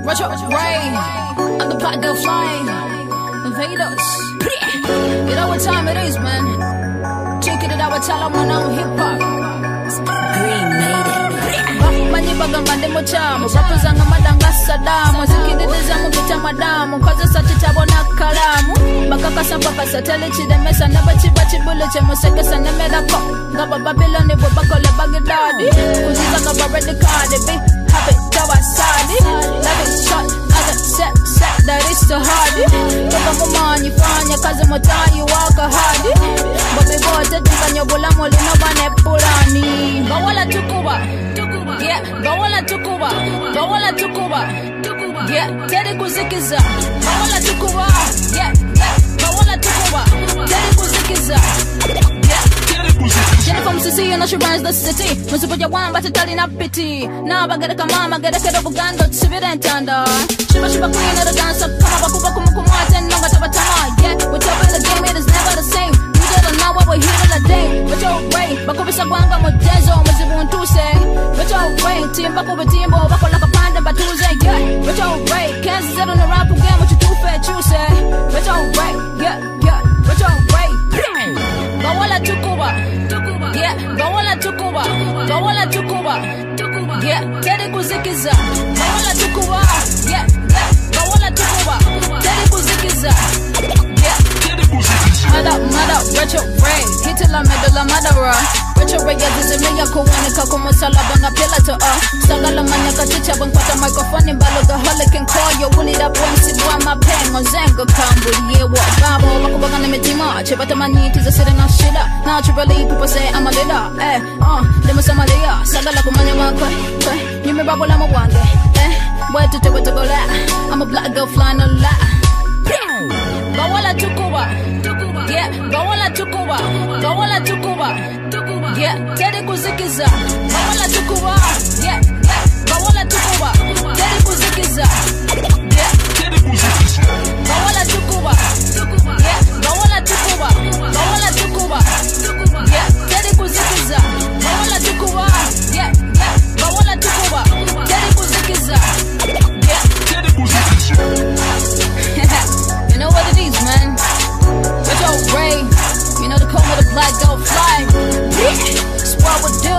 Retro Ray, I'm the black girl flying. Invaders. You know what time it is, man. Check it out, tell them when I'm hip hop. Green made it. Mani bagamba ndi muchamu bapuzanga madanga Sadamu zikidiriza mu kita madamu kozesa kitabo na kalamu bakakasa bakasa telekidemesa nebakiba kibulu kyemusekesa nemerako nga bababyloni bwe bakola bagidadi kuziza nga baredikadi be happy tawasadi love shot as a set that is so hard toka mumanyi fanya kazi mutayi waka hadi bobe bote tikanya bulamu linobane pulani bawala tukuba yeah, bawala tukuba, bawala tukuba, yeah, teri kuzikiza, bawala tukuba, yeah, bawala tukuba, teri kuzikiza, yeah, teri kuzikiza. Jennifer Msisi and she runs the city. Musipoja wamba titali na piti. Na bagere kama gere kedo bugando tsibire ntanda. Shiba shiba queen of the dancer, kama bakuba kumukumate nonga tabatama. Yeah, we're top in the game, it is never the same. We don't know what we're here today. But you're right, bakubisa kwanga mojezo, muzibu ntuse. But you're right, timba kubitimbo, bako laka panda batuze. Yeah, but you're right, Kansas set on the rap again, what you do fair choose. But you're right, yeah, but you're right. Bawala tukuba, yeah, bawala tukuba, bawala tukuba, yeah, teri kuzikiza, bawala tukuba, yeah, bawala tukuba, teri kuzikiza, yeah, teri kuzikiza. Mada, retro ray, hitila medala madara. Retro ray yazizimia kuwanika kumusala banga pila to sagala manyaka chicha bangpata microphone baloga holican call yo wuli da bonsi bwa mapengo zengo kambu yewa babo bakubanga nemetima chebata maniti za sitting on shida. Naturally people say I'm a leader, demo samalia sagala kumanya wako nyume babo la mwange boy to go la I'm a black girl flying a lot. Bawala tukuba, yeah, bawala tukuba, bawala tukuba, yeah, teri kuzikiza, bawala tukuba, yeah, bawala tukuba, teri kuzikiza, yeah, teri kuzikiza, bawala tukuba, yeah, bawala tukuba, bawala tukuba, yeah, teri kuzikiza, bawala tukuba, yeah, bawala tukuba, teri kuzikiza, yeah, teri kuzikiza. You know what it is, man. Retro Ray, you know the code of the black girl fly. Yeah, that's what we do.